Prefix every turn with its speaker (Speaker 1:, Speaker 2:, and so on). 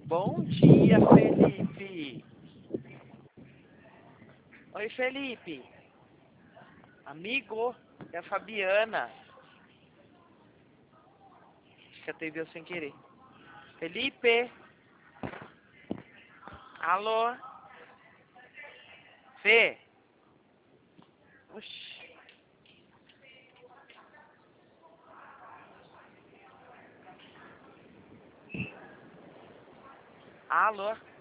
Speaker 1: Bom dia, Felipe. Oi, Felipe. Amigo, é a Fabiana. Acho que atendeu sem querer. Felipe. Alô? Fê? Oxi. Alô?